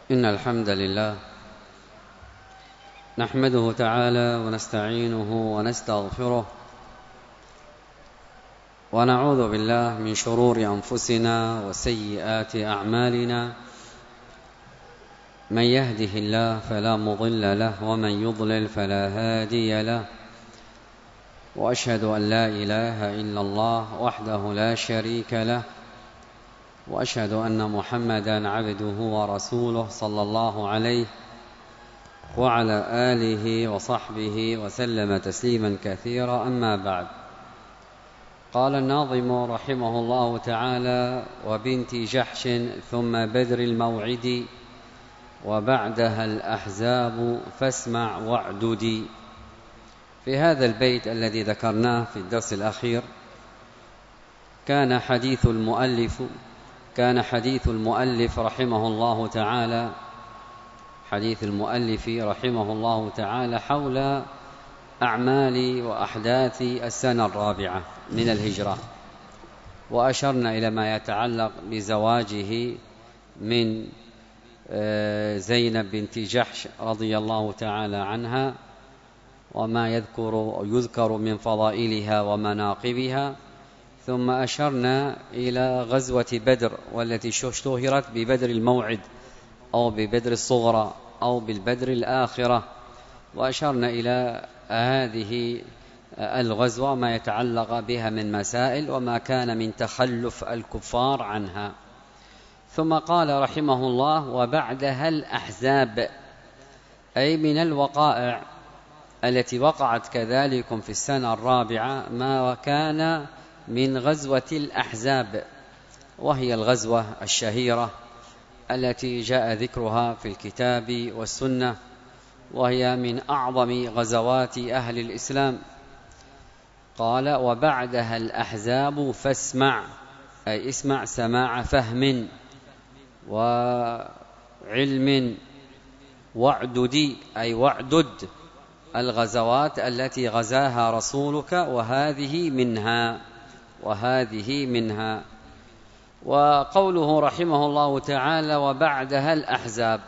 إن الحمد لله نحمده تعالى ونستعينه ونستغفره ونعوذ بالله من شرور أنفسنا وسيئات أعمالنا. من يهده الله فلا مضل له ومن يضلل فلا هادي له، وأشهد أن لا إله إلا الله وحده لا شريك له، وأشهد أن محمدًا عبده ورسوله صلى الله عليه وعلى آله وصحبه وسلم تسليمًا كثيرا. أما بعد، قال الناظم رحمه الله تعالى: وبنت جحش ثم بدر الموعد وبعدها الأحزاب فاسمع واعدد. في هذا البيت الذي ذكرناه في الدرس الأخير كان حديث المؤلف رحمه الله تعالى حول أعمال وأحداث السنة الرابعة من الهجرة، وأشرنا إلى ما يتعلق بزواجه من زينب بنت جحش رضي الله تعالى عنها، وما يذكر من فضائلها ومناقبها. ثم أشرنا إلى غزوة بدر، والتي اشتهرت ببدر الموعد أو ببدر الصغرى أو بالبدر الآخرة، وأشرنا إلى هذه الغزوة ما يتعلق بها من مسائل وما كان من تخلف الكفار عنها. ثم قال رحمه الله: وبعدها الأحزاب، أي من الوقائع التي وقعت كذلك في السنة الرابعة ما كان من غزوة الأحزاب، وهي الغزوة الشهيرة التي جاء ذكرها في الكتاب والسنة، وهي من أعظم غزوات أهل الإسلام. قال: وبعدها الأحزاب فاسمع، أي اسمع سماع فهم وعلم، واعدد، أي واعدد الغزوات التي غزاها رسولك، وهذه منها. وقوله رحمه الله تعالى: وبعدها الأحزاب،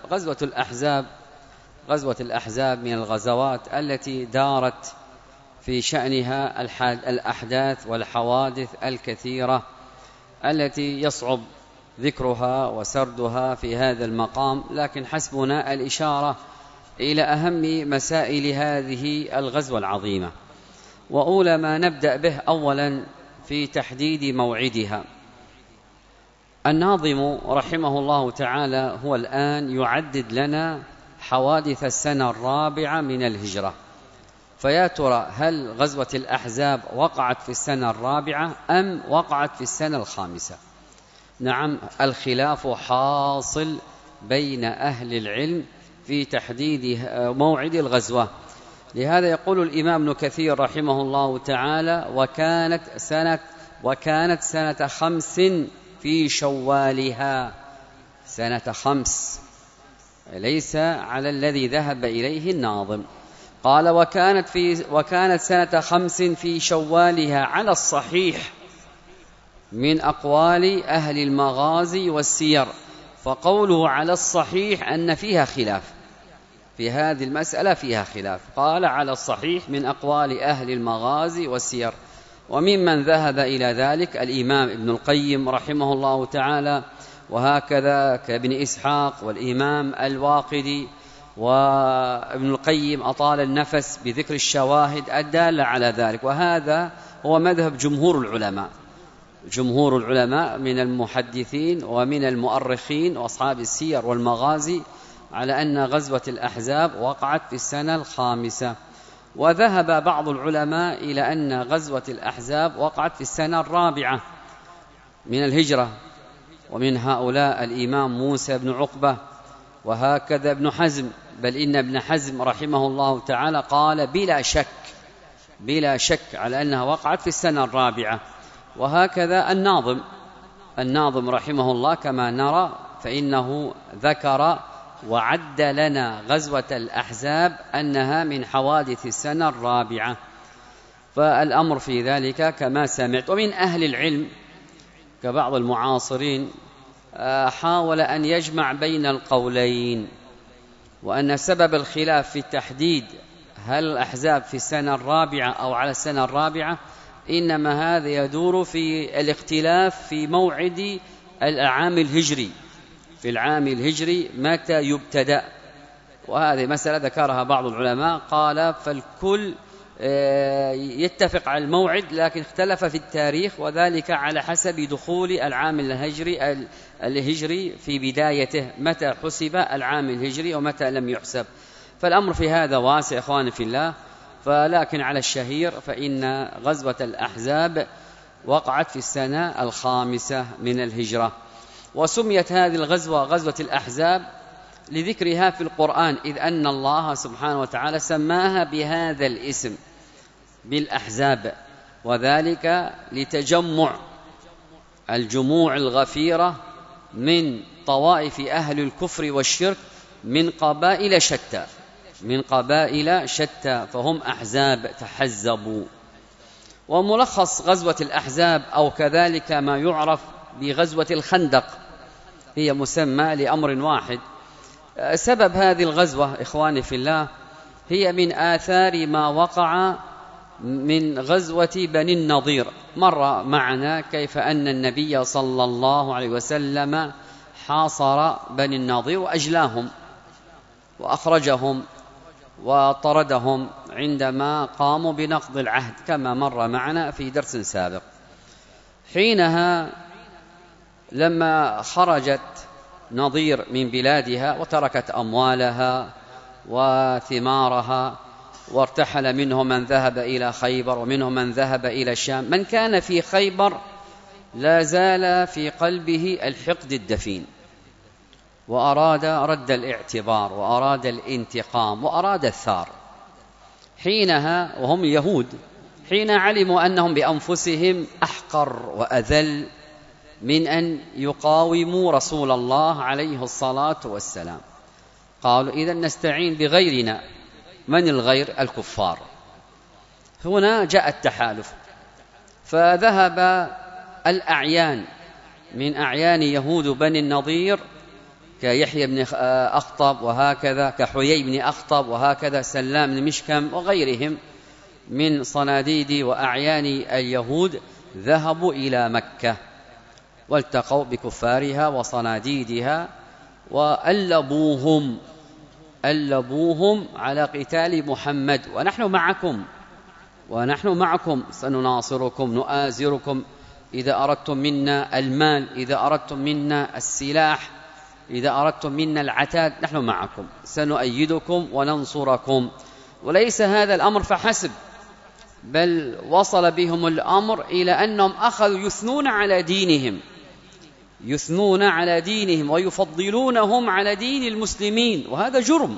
غزوة الأحزاب من الغزوات التي دارت في شأنها الأحداث والحوادث الكثيرة التي يصعب ذكرها وسردها في هذا المقام، لكن حسبنا الإشارة إلى أهم مسائل هذه الغزوة العظيمة. وأولى ما نبدأ به أولا في تحديد موعدها. الناظم رحمه الله تعالى هو الآن يعدد لنا حوادث السنة الرابعة من الهجرة، فيا ترى هل غزوة الأحزاب وقعت في السنة الرابعة أم وقعت في السنة الخامسة؟ نعم، الخلاف حاصل بين أهل العلم في تحديد موعد الغزوة. لهذا يقول الإمام ابن كثير رحمه الله تعالى: وكانت سنة 5 في شوالها. سنة 5 ليس على الذي ذهب إليه الناظم. قال: وكانت سنة 5 في شوالها على الصحيح من أقوال أهل المغازي والسير. فقوله على الصحيح أن فيها خلاف في هذه المسألة، فيها خلاف. قال: على الصحيح من أقوال أهل المغازي والسير. وممن ذهب إلى ذلك الإمام ابن القيم رحمه الله تعالى، وهكذا كابن إسحاق والإمام الواقدي. وابن القيم أطال النفس بذكر الشواهد الدالة على ذلك، وهذا هو مذهب جمهور العلماء من المحدثين ومن المؤرخين وأصحاب السير والمغازي على أن غزوة الأحزاب وقعت في السنة الخامسة. وذهب بعض العلماء إلى أن غزوة الأحزاب وقعت في السنة الرابعة من الهجرة، ومن هؤلاء الإمام موسى بن عقبة، وهكذا ابن حزم، بل إن ابن حزم رحمه الله تعالى قال بلا شك على أنها وقعت في السنة الرابعة. وهكذا الناظم رحمه الله كما نرى، فإنه ذكر وعد لنا غزوة الأحزاب أنها من حوادث السنة الرابعة، فالأمر في ذلك كما سمعت. ومن أهل العلم كبعض المعاصرين حاول أن يجمع بين القولين، وأن سبب الخلاف في التحديد هل الأحزاب في السنة الرابعة أو على السنة الرابعة إنما هذا يدور في الاختلاف في موعد العام الهجري، في العام الهجري متى يبتدأ. وهذه مسألة ذكرها بعض العلماء، قال فالكل يتفق على الموعد لكن اختلف في التاريخ، وذلك على حسب دخول العام الهجري في بدايته، متى حسب العام الهجري ومتى لم يحسب. فالأمر في هذا واسع إخواني في الله، فلكن على الشهير فإن غزوة الأحزاب وقعت في السنة الخامسة من الهجرة. وسميت هذه الغزوة غزوة الأحزاب لذكرها في القرآن، إذ أن الله سبحانه وتعالى سماها بهذا الاسم بالأحزاب، وذلك لتجمع الجموع الغفيرة من طوائف أهل الكفر والشرك من قبائل شتى، فهم أحزاب تحزبوا. وملخص غزوة الأحزاب أو كذلك ما يعرف بغزوة الخندق هي مسمى لأمر واحد. سبب هذه الغزوة إخواني في الله هي من آثار ما وقع من غزوة بني النضير. مر معنا كيف أن النبي صلى الله عليه وسلم حاصر بني النضير وأجلاهم وأخرجهم وطردهم عندما قاموا بنقض العهد، كما مر معنا في درس سابق. حينها لما خرجت نضير من بلادها وتركت أموالها وثمارها، وارتحل منهم من ذهب إلى خيبر ومنهم من ذهب إلى الشام، من كان في خيبر لا زال في قلبه الحقد الدفين، وأراد رد الاعتبار وأراد الانتقام وأراد الثار. حينها وهم يهود، حين علموا أنهم بأنفسهم أحقر وأذل من أن يقاوموا رسول الله عليه الصلاة والسلام، قالوا إذن نستعين بغيرنا. من الغير؟ الكفار. هنا جاء التحالف، فذهب الأعيان من أعيان يهود بني النضير كيحيى بن أخطب وهكذا، كحيي بن أخطب وهكذا، سلام بن مشكم وغيرهم من صناديد وأعيان اليهود، ذهبوا إلى مكة والتقوا بكفارها وصناديدها وألبوهم على قتال محمد، ونحن معكم سنناصركم نؤازركم، إذا أردتم منا المال، إذا أردتم منا السلاح، إذا أردتم منا العتاد، نحن معكم سنؤيدكم وننصركم. وليس هذا الأمر فحسب، بل وصل بهم الأمر إلى أنهم أخذوا يثنون على دينهم ويفضلونهم على دين المسلمين، وهذا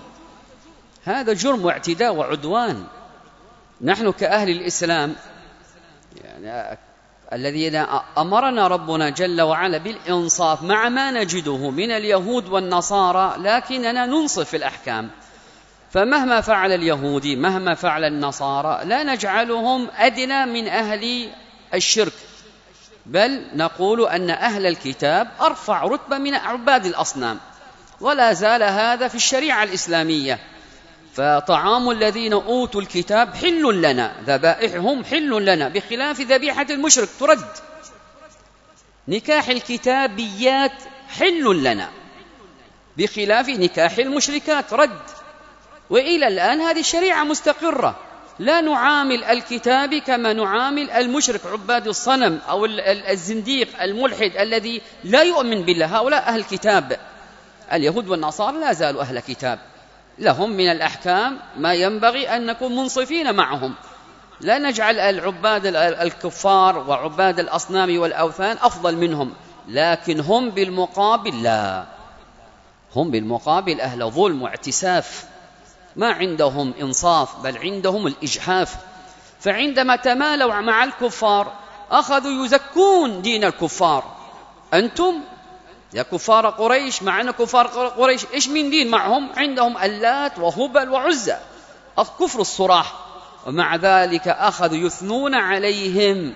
جرم واعتداء وعدوان. نحن كأهل الإسلام يعني الذين أمرنا ربنا جل وعلا بالإنصاف مع ما نجده من اليهود والنصارى، لكننا ننصف في الأحكام. فمهما فعل اليهودي مهما فعل النصارى لا نجعلهم أدنى من أهل الشرك، بل نقول أن أهل الكتاب أرفع رتبة من عباد الأصنام، ولا زال هذا في الشريعة الإسلامية. فطعام الذين أوتوا الكتاب حل لنا، ذبائحهم حل لنا، بخلاف ذبيحة المشرك ترد. نكاح الكتابيات حل لنا، بخلاف نكاح المشركات رد. وإلى الآن هذه الشريعة مستقرة، لا نعامل الكتاب كما نعامل المشرك عباد الصنم أو الزنديق الملحد الذي لا يؤمن بالله. هؤلاء أهل كتاب، اليهود والنصارى لا زالوا أهل كتاب، لهم من الأحكام ما ينبغي أن نكون منصفين معهم، لا نجعل العباد الكفار وعباد الأصنام والأوثان أفضل منهم، لكن هم بالمقابل لا، هم بالمقابل أهل ظلم واعتساف، ما عندهم إنصاف بل عندهم الإجحاف. فعندما تمالوا مع الكفار أخذوا يزكون دين الكفار. أنتم يا كفار قريش، مع أن كفار قريش إيش من دين معهم؟ عندهم اللات وهبل وعزى، الكفر الصراح، ومع ذلك أخذوا يثنون عليهم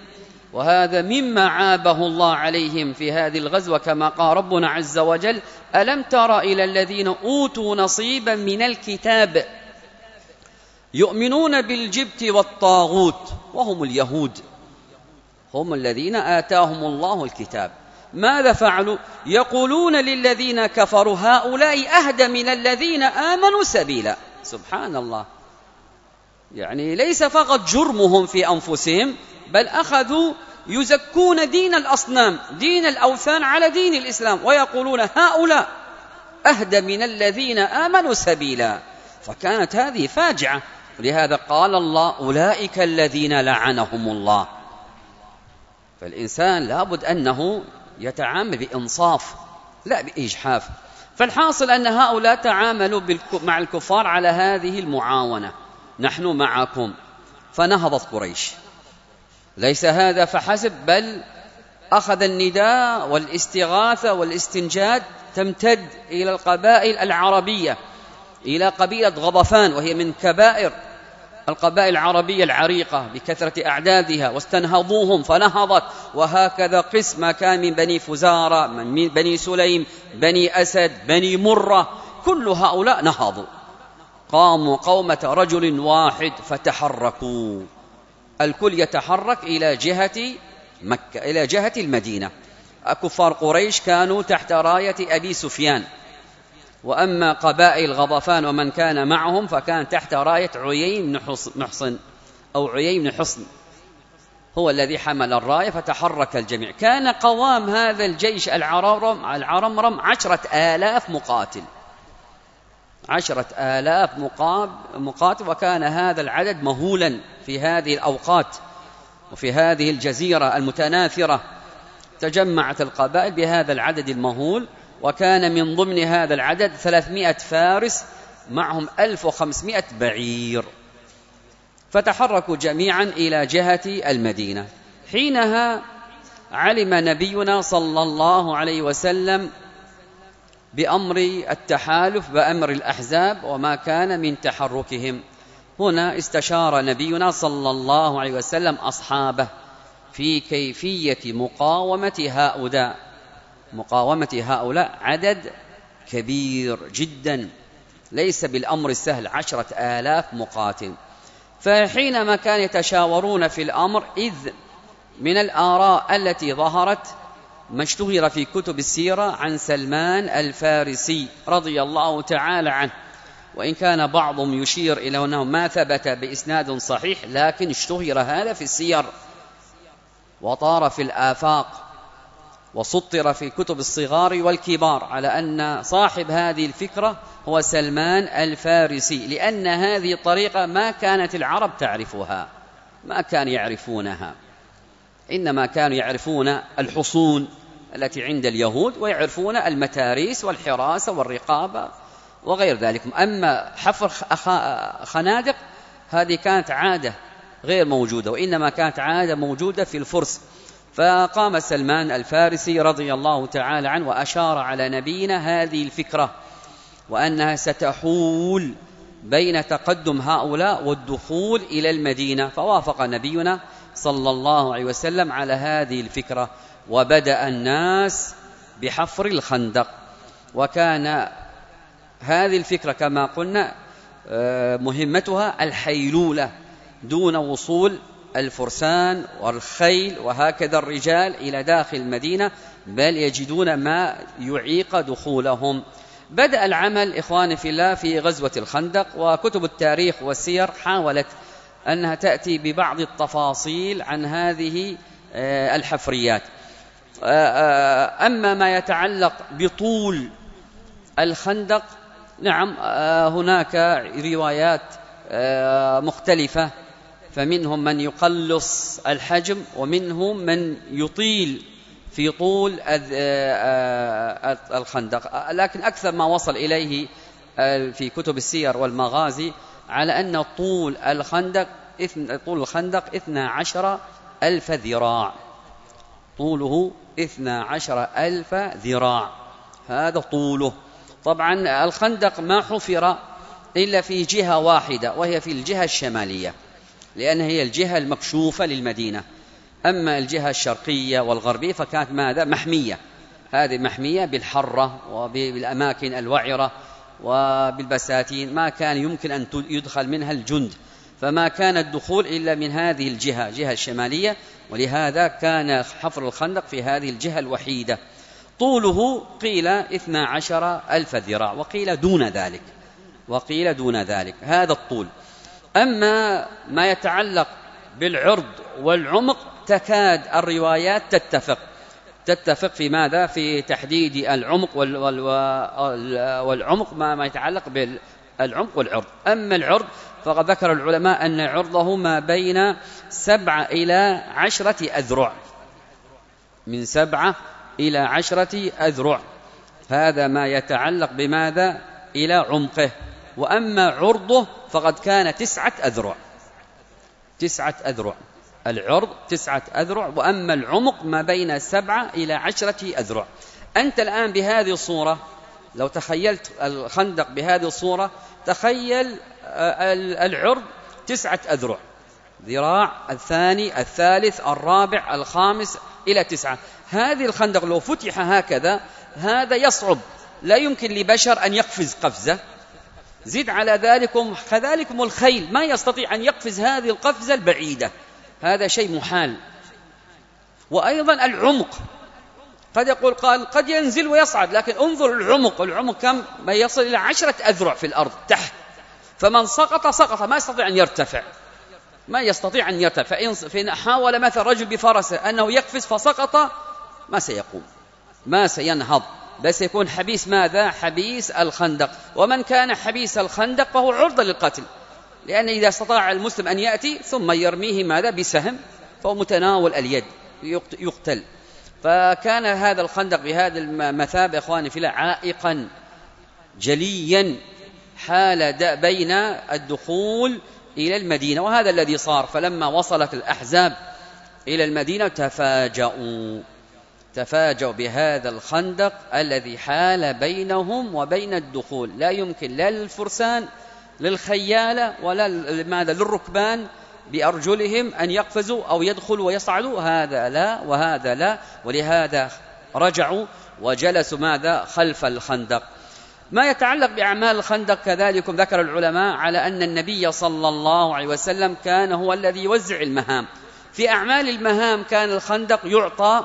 وهذا مما عابه الله عليهم في هذه الغزوة، كما قال ربنا عز وجل: ألم تر إلى الذين أوتوا نصيبا من الكتاب يؤمنون بالجبت والطاغوت وهم اليهود، هم الذين آتاهم الله الكتاب. ماذا فعلوا؟ يقولون للذين كفروا هؤلاء أهدى من الذين آمنوا سبيلا. سبحان الله، يعني ليس فقط جرمهم في أنفسهم، بل أخذوا يزكون دين الأصنام، دين الأوثان على دين الإسلام، ويقولون هؤلاء أهدى من الذين آمنوا سبيلا. فكانت هذه فاجعة، ولهذا قال الله: أولئك الذين لعنهم الله. فالإنسان لابد أنه يتعامل بإنصاف لا بإجحاف. فالحاصل أن هؤلاء تعاملوا مع الكفار على هذه المعاونة: نحن معكم. فنهضت قريش. ليس هذا فحسب، بل أخذ النداء والاستغاثة والاستنجاد تمتد إلى القبائل العربية، إلى قبيلة غضفان، وهي من كبائر القبائل العربية العريقة بكثرة أعدادها، واستنهضوهم فنهضت. وهكذا قسم كان من بني فزارة، من بني سليم، بني أسد، بني مرة، كل هؤلاء نهضوا، قاموا قومة رجل واحد فتحركوا. الكل يتحرك إلى جهة مكة، إلى جهة المدينة. كفار قريش كانوا تحت راية أبي سفيان، وأما قبائل غضفان ومن كان معهم فكان تحت راية عيين بن محصن أو عيين بن حصن، هو الذي حمل الراية. فتحرك الجميع. كان قوام هذا الجيش العرمرم 10,000 مقاتل، 10,000 مقاتل. وكان هذا العدد مهولا في هذه الأوقات وفي هذه الجزيرة المتناثرة. تجمعت القبائل بهذا العدد المهول، وكان من ضمن هذا العدد 300 فارس معهم 1500 بعير. فتحركوا جميعا إلى جهة المدينة. حينها علم نبينا صلى الله عليه وسلم بأمر التحالف، بأمر الأحزاب، وما كان من تحركهم. هنا استشار نبينا صلى الله عليه وسلم أصحابه في كيفية مقاومة هؤلاء عدد كبير جدا، ليس بالأمر السهل، 10,000 مقاتل. فحينما كانوا يتشاورون في الأمر، إذ من الآراء التي ظهرت ما اشتهر في كتب السيرة عن سلمان الفارسي رضي الله تعالى عنه، وإن كان بعضهم يشير إلى أنه ما ثبت بإسناد صحيح، لكن اشتهر هذا في السير وطار في الآفاق وسطر في كتب الصغار والكبار على أن صاحب هذه الفكرة هو سلمان الفارسي، لأن هذه الطريقة ما كانت العرب تعرفها، ما كانوا يعرفونها، إنما كانوا يعرفون الحصون التي عند اليهود، ويعرفون المتاريس والحراسة والرقابة وغير ذلك. أما حفر خنادق هذه كانت عادة غير موجودة، وإنما كانت عادة موجودة في الفرس. فقام سلمان الفارسي رضي الله تعالى عنه وأشار على نبينا هذه الفكرة، وأنها ستحول بين تقدم هؤلاء والدخول إلى المدينة. فوافق نبينا صلى الله عليه وسلم على هذه الفكرة، وبدأ الناس بحفر الخندق. وكان هذه الفكرة كما قلنا مهمتها الحيلولة دون وصول الفرسان والخيل وهكذا الرجال إلى داخل المدينة، بل يجدون ما يعيق دخولهم. بدأ العمل إخواني في الله في غزوة الخندق، وكتب التاريخ والسير حاولت أنها تأتي ببعض التفاصيل عن هذه الحفريات. أما ما يتعلق بطول الخندق، نعم هناك روايات مختلفة، فمنهم من يقلص الحجم، ومنهم من يطيل في طول الخندق، لكن أكثر ما وصل إليه في كتب السير والمغازي على أن طول الخندق 12,000 ذراع، طوله 12,000 ذراع، هذا طوله. طبعا الخندق ما حفر إلا في جهة واحدة، وهي في الجهة الشمالية، لأن هي الجهة المكشوفة للمدينة. أما الجهة الشرقية والغربية فكانت ماذا؟ محمية. هذه محمية بالحرة وبالأماكن الوعرة وبالبساتين، ما كان يمكن أن يدخل منها الجند، فما كان الدخول إلا من هذه الجهة، جهة الشمالية، ولهذا كان حفر الخندق في هذه الجهة الوحيدة. طوله قيل 12,000 ذراع، وقيل دون ذلك، هذا الطول. أما ما يتعلق بالعرض والعمق تكاد الروايات تتفق في ماذا؟ في تحديد العمق والعمق، ما يتعلق بالعمق والعرض. أما العرض فقد ذكر العلماء أن عرضه ما بين 7 إلى 10 أذرع، من 7 إلى 10 أذرع، هذا ما يتعلق بماذا؟ إلى عمقه. وأما عرضه فقد كان 9 أذرع، 9 أذرع، العرض 9 أذرع، وأما العمق ما بين 7 إلى 10 أذرع. أنت الآن بهذه الصورة لو تخيلت الخندق بهذه الصورة، تخيل العرض 9 أذرع، ذراع، الثاني، الثالث، الرابع، الخامس إلى 9. هذه الخندق لو فتح هكذا هذا يصعب، لا يمكن لبشر أن يقفز قفزة. زد على ذلكم كذلكم الخيل ما يستطيع أن يقفز هذه القفزة البعيدة، هذا شيء محال. وأيضا العمق، قد يقول قال قد ينزل ويصعد، لكن انظر العمق كم؟ ما يصل إلى 10 أذرع في الأرض تحت، فمن سقط ما يستطيع أن يرتفع، فإن حاول مثل رجل بفرسه أنه يقفز فسقط ما سيقوم، ما سينهض، بس يكون حبيس ماذا؟ حبيس الخندق. ومن كان حبيس الخندق فهو عرضة للقتل، لأن إذا استطاع المسلم أن يأتي ثم يرميه ماذا؟ بسهم، فهو متناول اليد يقتل. فكان هذا الخندق بهذا المثابة إخواني في الله عائقا جليا حال بين الدخول إلى المدينة، وهذا الذي صار. فلما وصلت الأحزاب إلى المدينة تفاجأوا بهذا الخندق الذي حال بينهم وبين الدخول، لا يمكن لا للفرسان للخيالة ولا للركبان بأرجلهم أن يقفزوا أو يدخلوا ويصعدوا، هذا لا وهذا لا، ولهذا رجعوا وجلسوا ماذا؟ خلف الخندق. ما يتعلق بأعمال الخندق كذلك ذكر العلماء على أن النبي صلى الله عليه وسلم كان هو الذي يوزع المهام. في أعمال المهام كان الخندق يعطى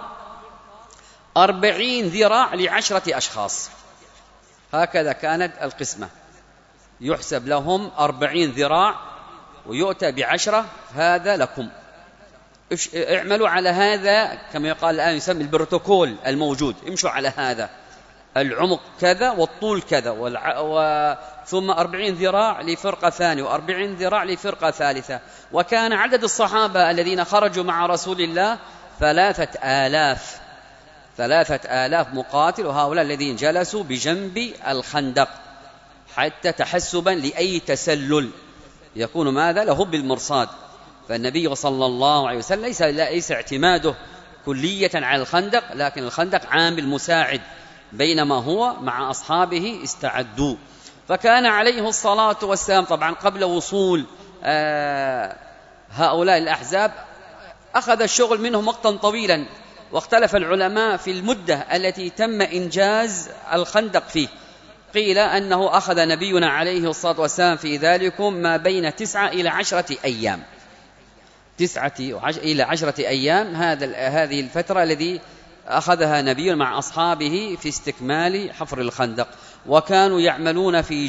40 ذراع ل10 أشخاص، هكذا كانت القسمة، يحسب لهم 40 ذراع ويؤتى ب10، هذا لكم، اعملوا على هذا كما يقال الآن يسمى البروتوكول الموجود، امشوا على هذا، العمق كذا والطول كذا، ثم 40 ذراع لفرقة ثانية و40 ذراع لفرقة ثالثة. وكان عدد الصحابة الذين خرجوا مع رسول الله 3000 مقاتل، وهؤلاء الذين جلسوا بجنب الخندق حتى تحسبا لأي تسلل يكون ماذا؟ له بالمرصاد. فالنبي صلى الله عليه وسلم ليس اعتماده كلية على الخندق، لكن الخندق عامل مساعد، بينما هو مع أصحابه استعدوا. فكان عليه الصلاة والسلام طبعا قبل وصول هؤلاء الأحزاب أخذ الشغل منهم وقتا طويلا، واختلف العلماء في المدة التي تم إنجاز الخندق فيه. قيل أنه أخذ نبينا عليه الصلاة والسلام في ذلكم ما بين 9 إلى 10 أيام، 9 إلى 10 أيام، هذه الفترة التي أخذها نبينا مع أصحابه في استكمال حفر الخندق. وكانوا يعملون في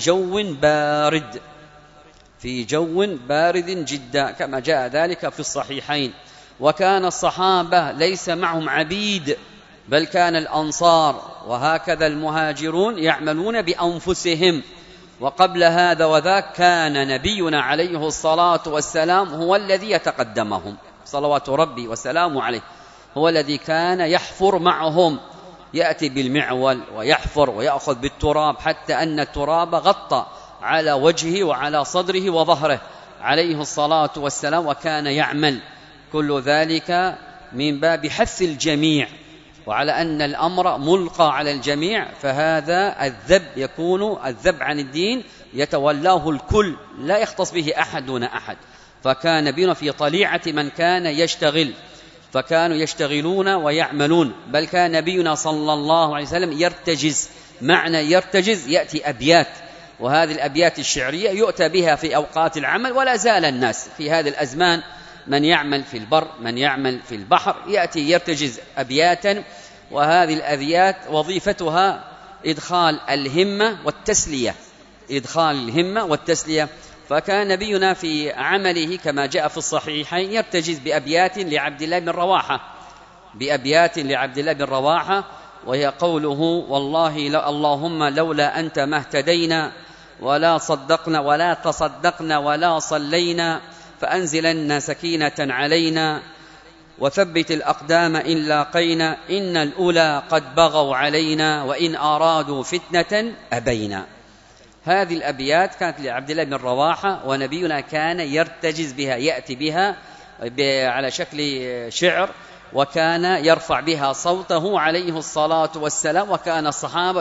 جو بارد جدا كما جاء ذلك في الصحيحين. وكان الصحابة ليس معهم عبيد، بل كان الأنصار وهكذا المهاجرون يعملون بأنفسهم. وقبل هذا وذاك كان نبينا عليه الصلاة والسلام هو الذي يتقدمهم صلوات ربي وسلامه عليه، هو الذي كان يحفر معهم، يأتي بالمعول ويحفر ويأخذ بالتراب حتى أن التراب غطى على وجهه وعلى صدره وظهره عليه الصلاة والسلام، وكان يعمل كل ذلك من باب حث الجميع، وعلى أن الأمر ملقى على الجميع، فهذا الذب يكون الذب عن الدين يتولاه الكل، لا يختص به أحد دون أحد. فكان بنا في طليعة من كان يشتغل فكانوا يشتغلون ويعملون، بل كان نبينا صلى الله عليه وسلم يرتجز. معنى يرتجز يأتي أبيات، وهذه الأبيات الشعرية يؤتى بها في أوقات العمل، ولا زال الناس في هذه الأزمان من يعمل في البر من يعمل في البحر يأتي يرتجز أبياتا، وهذه الأبيات وظيفتها إدخال الهمة والتسلية، إدخال الهمة والتسلية. فكان نبينا في عمله كما جاء في الصحيحين يرتجز بأبيات لعبد الله بن رواحة، بأبيات لعبد الله بن رواحة، وهي قوله: والله اللهم لولا أنت ما اهتدينا ولا صدقنا ولا تصدقنا ولا صلينا، فأنزلن سكينة علينا وثبت الأقدام إن لاقينا، إن الأولى قد بغوا علينا وإن أرادوا فتنة أبينا. هذه الأبيات كانت لعبد الله بن رواحة، ونبينا كان يرتجز بها، يأتي بها على شكل شعر، وكان يرفع بها صوته عليه الصلاة والسلام، وكان الصحابة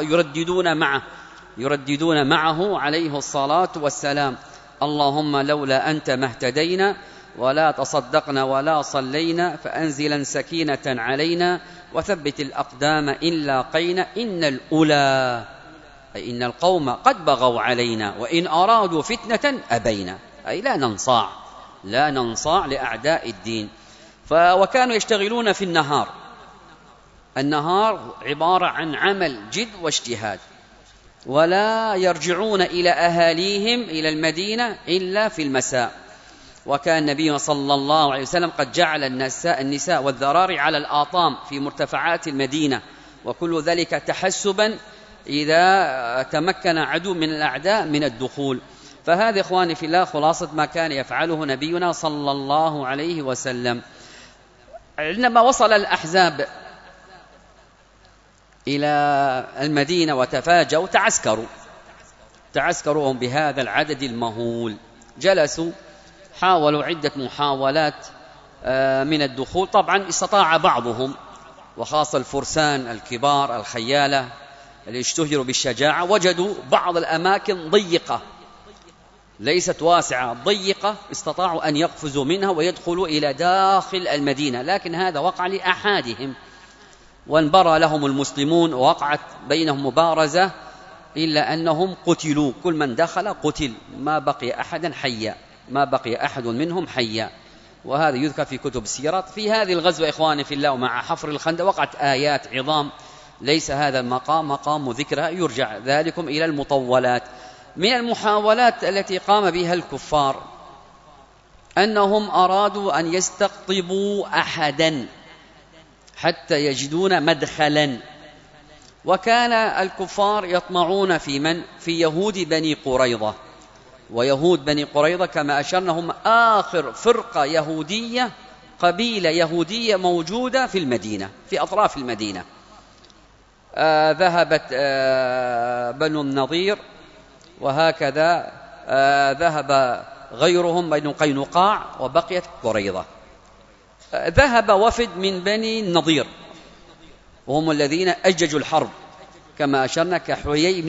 يرددون معه عليه الصلاة والسلام: اللهم لولا أنت ما اهتدينا ولا تصدقنا ولا صلينا، فأنزلا سكينة علينا وثبت الأقدام إن لاقينا، إن الأولى أي إن القوم قد بغوا علينا وإن أرادوا فتنة أبينا، أي لا ننصاع لأعداء الدين. وكانوا يشتغلون في النهار عبارة عن عمل جد واجتهاد، ولا يرجعون إلى أهاليهم إلى المدينة إلا في المساء. وكان النبي صلى الله عليه وسلم قد جعل النساء والذراري على الآطام في مرتفعات المدينة، وكل ذلك تحسبا إذا تمكن عدو من الأعداء من الدخول. فهذا إخواني في الله خلاصة ما كان يفعله نبينا صلى الله عليه وسلم. عندما وصل الأحزاب إلى المدينة وتفاجأوا تعسكروا بهذا العدد المهول، جلسوا، حاولوا عدة محاولات من الدخول. طبعا استطاع بعضهم، وخاصة الفرسان الكبار الخيالة اللي اشتهروا بالشجاعة، وجدوا بعض الأماكن ضيقة ليست واسعة، ضيقة، استطاعوا أن يقفزوا منها ويدخلوا إلى داخل المدينة، لكن هذا وقع لأحدهم، وانبرى لهم المسلمون ووقعت بينهم مبارزة، إلا أنهم قتلوا، كل من دخل قتل، ما بقي أحد منهم حيا. وهذا يذكر في كتب السيرة. في هذه الغزوة إخواني في الله ومع حفر الخندق وقعت آيات عظام، ليس هذا المقام مقام ذكرها، يرجع ذلكم إلى المطولات. من المحاولات التي قام بها الكفار أنهم أرادوا أن يستقطبوا أحدا حتى يجدون مدخلا، وكان الكفار يطمعون في يهود بني قريظة. ويهود بني قريظة كما أشرنا هم آخر فرقة يهودية، قبيلة يهودية موجودة في المدينة، في أطراف المدينة. ذهبت بنو النضير، وهكذا ذهب غيرهم بنو قينقاع، وبقيت قريظة. ذهب وفد من بني النضير، وهم الذين أججوا الحرب كما أشرنا، كحيي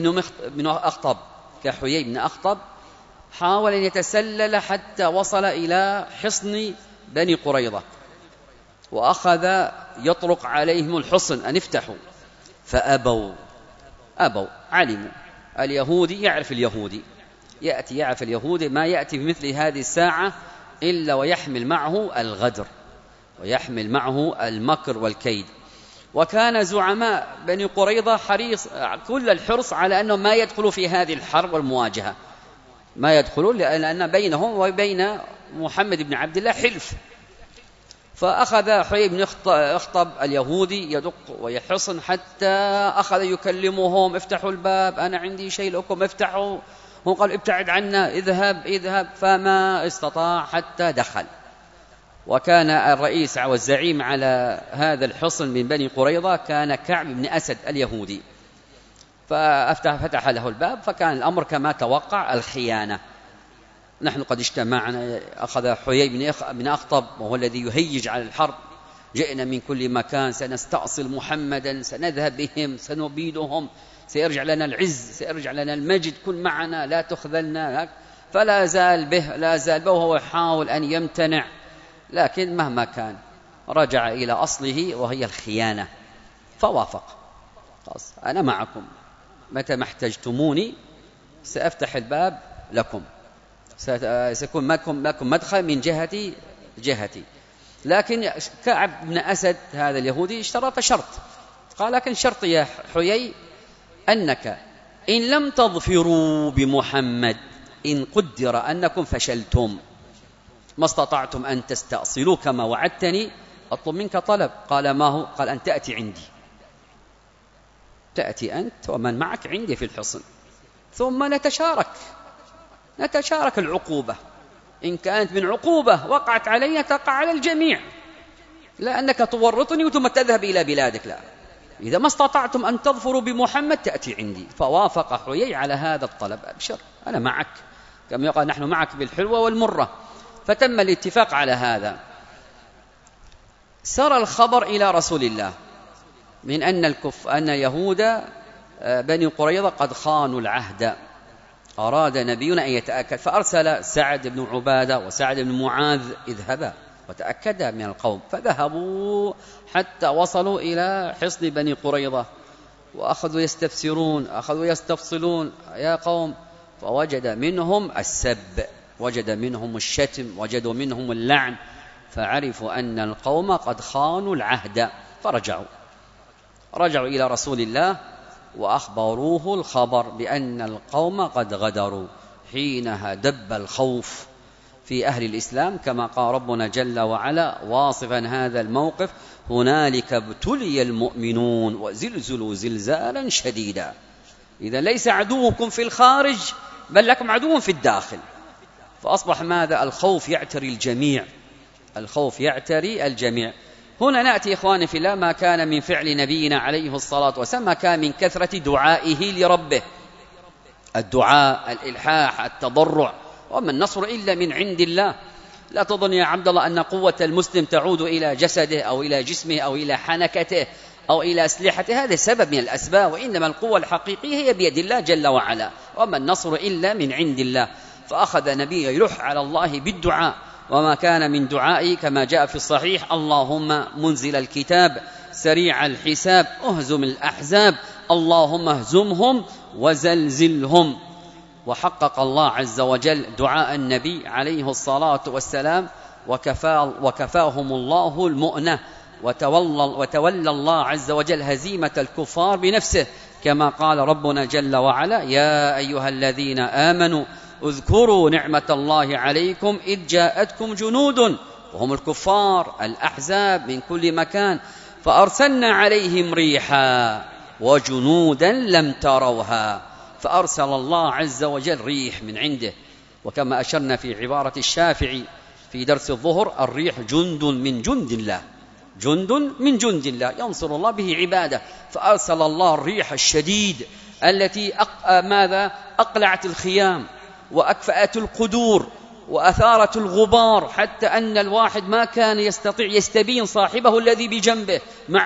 بن أخطب حاول أن يتسلل حتى وصل إلى حصن بني قريظة، وأخذ يطرق عليهم الحصن أن افتحوا، فأبوا. علموا اليهودي يعرف اليهودي ما يأتي بمثل هذه الساعة إلا ويحمل معه الغدر ويحمل معه المكر والكيد. وكان زعماء بني قريظة كل الحرص على أنهم ما يدخلوا في هذه الحرب والمواجهة، ما يدخلون، لأن بينهم وبين محمد بن عبد الله حلف. فأخذ حيي بن أخطب اليهودي يدق ويحصن حتى أخذ يكلمهم: افتحوا الباب، أنا عندي شيء لكم، افتحوا. هم قال: ابتعد عنا، اذهب، فما استطاع حتى دخل. وكان الرئيس والزعيم على هذا الحصن من بني قريظة كان كعب بن أسد اليهودي، ففتح له الباب، فكان الأمر كما توقع، الخيانة. نحن قد اجتمعنا، أخذ حيي بن أخطب وهو الذي يهيج على الحرب: جئنا من كل مكان، سنستأصل محمدا، سنذهب بهم، سنبيدهم، سيرجع لنا العز، سيرجع لنا المجد، كن معنا لا تخذلنا. فلا زال به وهو يحاول أن يمتنع، لكن مهما كان رجع إلى أصله وهي الخيانة فوافق. خلاص أنا معكم، متى ما احتجتموني سأفتح الباب لكم، سيكون لكم مدخل من جهتي. لكن كعب بن أسد هذا اليهودي اشترط شرط، قال لكن شرط يا حيي أنك إن لم تظفروا بمحمد، إن قدر أنكم فشلتم ما استطعتم أن تستأصلوا كما وعدتني، أطلب منك طلب. قال ما هو؟ قال أن تأتي عندي، تأتي أنت ومن معك عندي في الحصن، ثم نتشارك العقوبة. إن كانت من عقوبة وقعت علي تقع على الجميع، لا أنك تورطني ثم تذهب إلى بلادك، لا، إذا ما استطعتم أن تظفروا بمحمد تأتي عندي. فوافق حيي على هذا الطلب، أبشر أنا معك، كما يقال نحن معك بالحلوة والمرة. فتم الاتفاق على هذا. سر الخبر إلى رسول الله من أن يهود بني قريظة قد خانوا العهد، أراد نبينا أن يتأكد، فأرسل سعد بن عبادة وسعد بن معاذ اذهبا وتأكدا من القوم. فذهبوا حتى وصلوا إلى حصن بني قريظة، وأخذوا يستفسرون، أخذوا يستفصلون يا قوم، فوجد منهم السب، وجد منهم الشتم، وجدوا منهم اللعن، فعرفوا أن القوم قد خانوا العهد. فرجعوا إلى رسول الله وأخبروه الخبر بأن القوم قد غدروا. حينها دب الخوف في أهل الإسلام، كما قال ربنا جل وعلا واصفا هذا الموقف: هنالك ابتلي المؤمنون وزلزلوا زلزالا شديدا. إذا ليس عدوكم في الخارج بل لكم عدو في الداخل. فأصبح ماذا؟ الخوف يعتري الجميع. هنا نأتي إخواني في الله ما كان من فعل نبينا عليه الصلاة والسلام، ما كان من كثرة دعائه لربه، الدعاء، الإلحاح، التضرع. وما النصر إلا من عند الله. لا تظن يا عبد الله أن قوة المسلم تعود إلى جسده أو إلى جسمه أو إلى حنكته أو إلى أسلحته، هذا سبب من الأسباب، وإنما القوة الحقيقية هي بيد الله جل وعلا. وما النصر إلا من عند الله. فأخذ نبيه يلح على الله بالدعاء، وما كان من دعائه كما جاء في الصحيح: اللهم منزل الكتاب سريع الحساب اهزم الأحزاب اللهم اهزمهم وزلزلهم. وحقق الله عز وجل دعاء النبي عليه الصلاة والسلام، وكفاهم الله المؤنة، وتولى الله عز وجل هزيمة الكفار بنفسه، كما قال ربنا جل وعلا: يا أيها الذين آمنوا اذكروا نعمة الله عليكم إذ جاءتكم جنود، وهم الكفار الأحزاب من كل مكان، فأرسلنا عليهم ريحا وجنودا لم تروها. فأرسل الله عز وجل ريح من عنده، وكما أشرنا في عبارة الشافعي في درس الظهر: الريح جند من جند الله، جند من جند الله ينصر الله به عباده. فأرسل الله الريح الشديد التي أقلعت الخيام وأكفأت القدور وأثارت الغبار، حتى أن الواحد ما كان يستطيع يستبين صاحبه الذي بجنبه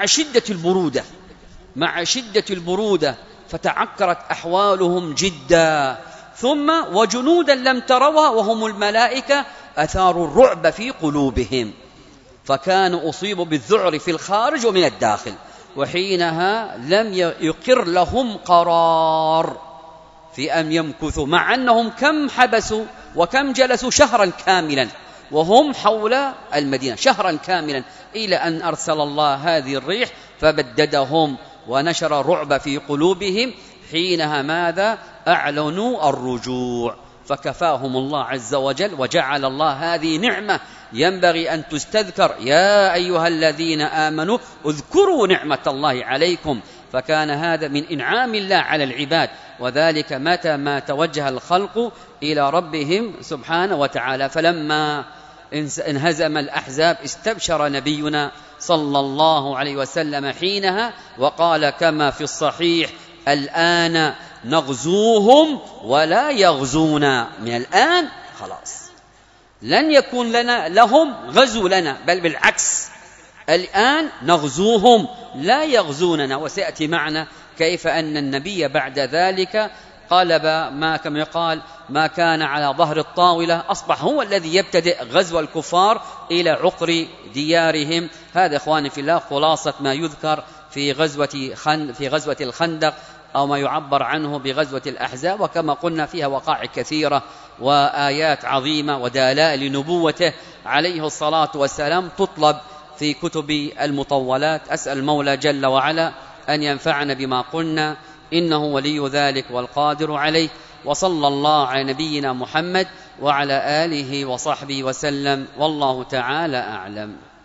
مع شدة البرودة، فتعكرت أحوالهم جدا. ثم وجنودا لم تروها وهم الملائكة أثاروا الرعب في قلوبهم، فكانوا أصيبوا بالذعر في الخارج ومن الداخل. وحينها لم يقر لهم قرار في أن يمكثوا، مع أنهم كم حبسوا وكم جلسوا شهرا كاملا وهم حول المدينة، شهرا كاملا، إلى أن أرسل الله هذه الريح فبددهم ونشر الرعب في قلوبهم. حينها ماذا؟ أعلنوا الرجوع، فكفاهم الله عز وجل، وجعل الله هذه نعمة ينبغي أن تستذكر: يا أيها الذين آمنوا اذكروا نعمة الله عليكم. فكان هذا من إنعام الله على العباد، وذلك متى ما توجه الخلق إلى ربهم سبحانه وتعالى. فلما انهزم الأحزاب استبشر نبينا صلى الله عليه وسلم حينها، وقال كما في الصحيح: الآن نغزوهم ولا يغزونا. من الآن خلاص لن يكون لهم غزو لنا، بل بالعكس، الآن نغزوهم لا يغزوننا. وسيأتي معنا كيف أن النبي بعد ذلك قلب ما كما يقال ما كان على ظهر الطاولة، أصبح هو الذي يبتدئ غزو الكفار إلى عقر ديارهم. هذا إخواني في الله خلاصة ما يذكر في غزوة الخندق، أو ما يعبر عنه بغزوة الأحزاب. وكما قلنا فيها وقائع كثيرة وآيات عظيمة ودلائل نبوته عليه الصلاة والسلام تطلب في كتب المطولات. أسأل المولى جل وعلا أن ينفعنا بما قلنا، إنه ولي ذلك والقادر عليه. وصلى الله على نبينا محمد وعلى آله وصحبه وسلم، والله تعالى أعلم.